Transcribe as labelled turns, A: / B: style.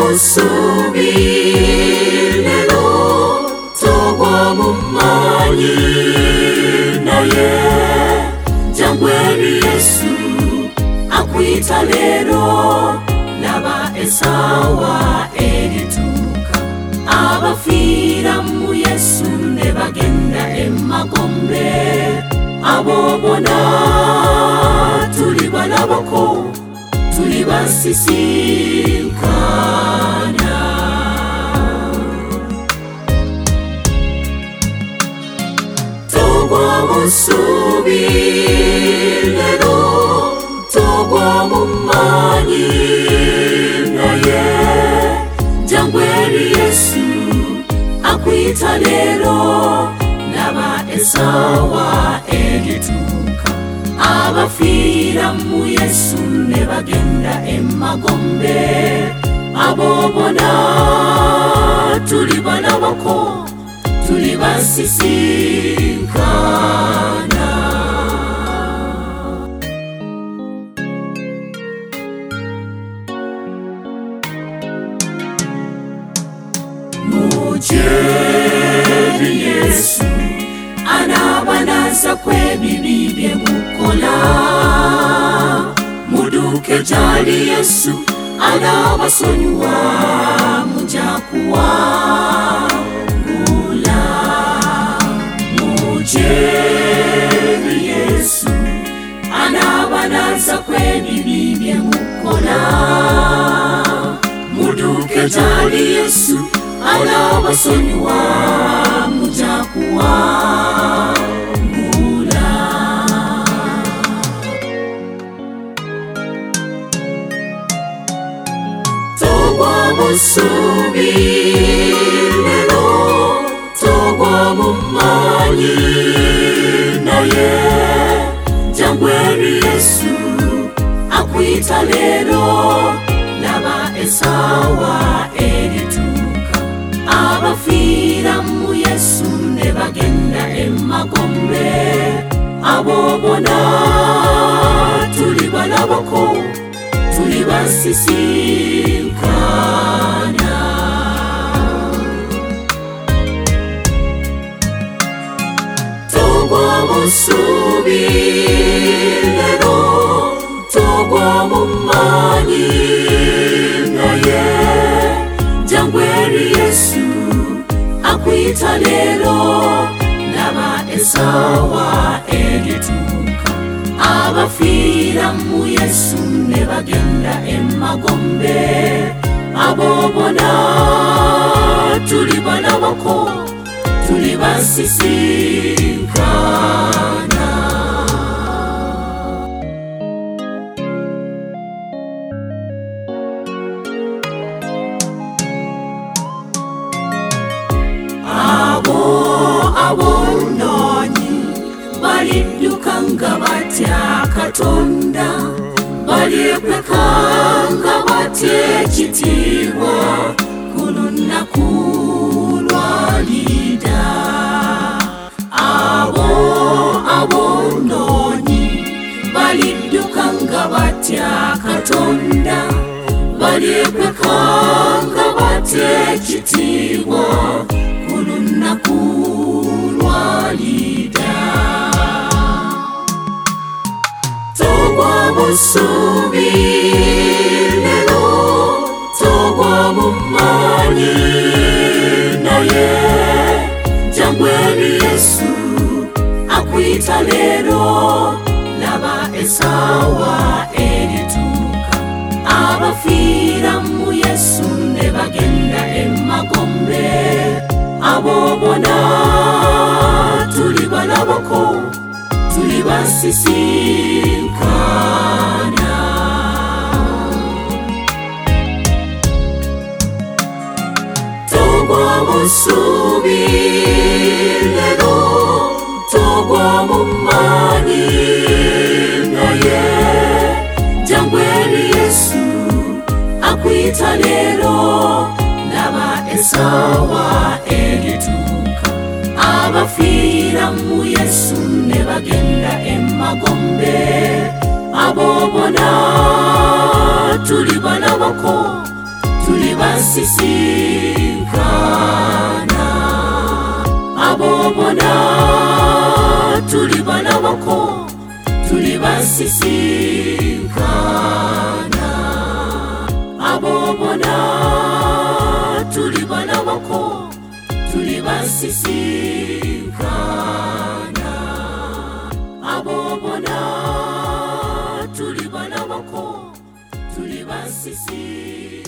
A: musubi lelo togwa mumanyi naye jangweri Yesu akwita lero laba esawa erituka abafira mu Yesu ne bagenda emagombe abobona tuli balabako tuli basisinkana togwa musubi lero togwa mumanyi naye jangweri Yesu akwita lero laba esawa erituka abafira mu Yesu ne bagenda emagombe abobona tuli balabako tuli basisinkana mujeri Yesu anabanaza kwebibi bye mukola muduke jali Yesu anabasonywa mujakuwa ngula mujeri Yesu anabanaza kwebibi bye mukola muduke jali Yesu anabasonywa mujakuwa ngula togwa musubi lelo togwa mumanyi naye jangweri Yesu akwita lero laba esawa erituka abafira mu Yesu ne bagenda emagombe abobona tuli balabako tuli basisinkana togwa musubi lero togwa mumanyi naye jangweri Yesu akwita lero laba esawa erituka abafira mu Yesu ne bagenda emagombe abobona tuli balabako tuli basisinkana abononyi balidukanga batya Katonda balyekwekanga batya ekitiibwa ku lunaku lwalida abononyi balidukanga batya Katonda balyekwekanga batya ekitiibwa ku lunaku lwalida togwa musubi lero togwa mumanyi naye jangweri Yesu akwita lero laba esawa erituka abafira mu Yesu ne bagenda emagombe abobona tuli balabako tuli basisinkana togwa musubi lero togwa mumanyi naye jangweri Yesu akwita lero laba esawa erituka abafira mu Yesu ne bagenda emagombe abobona tuli balabako turi basisikana. Abo bona turi bana bako, turi basisikana. Abo bona turi bana bako, turi basisikana. Abo bona turi bana bako, turi basisikana.